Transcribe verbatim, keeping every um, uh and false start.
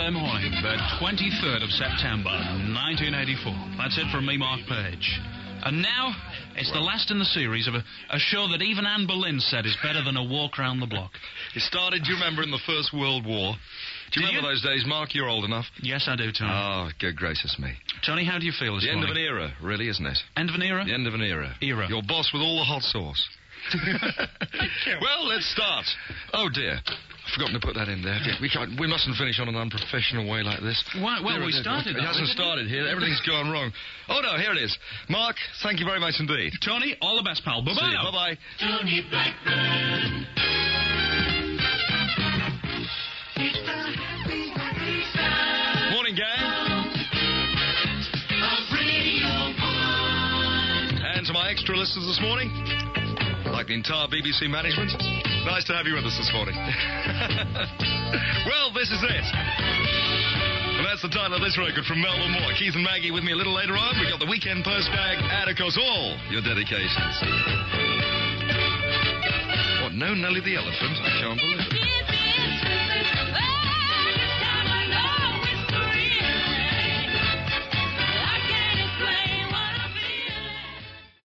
Saturday morning, the twenty-third of September, nineteen eighty-four. That's it from me, Mark Page. And now, it's the last in the series of a, a show that even Anne Boleyn said is better than a walk round the block. It started, do you remember, in the First World War? Do you Did remember you? those days, Mark? You're old enough. Yes, I do, Tony. Oh, good gracious me. Tony, how do you feel this The end morning? of an era, really, isn't it? End of an era? The end of an era. Era. Your boss with all the hot sauce. Well, let's start. Oh, dear. I've forgotten to put that in there. We can't, we mustn't finish on an unprofessional way like this. Why, well, There we it is. started It that hasn't way, didn't started here. Everything's gone wrong. Oh, no, here it is. Mark, thank you very much indeed. Tony, all the best, pal. Bye-bye. See you. Bye-bye. Tony Blackburn. It's the happy, happy sound Morning, gang. of Radio One. And to my extra listeners this morning, like the entire B B C management, nice to have you with us this morning. Well, this is it. And that's the title of this record from Melbourne Moore. Keith and Maggie with me a little later on. We got the weekend postbag and, of course, all your dedications. What, no Nelly the Elephant? I can't believe it.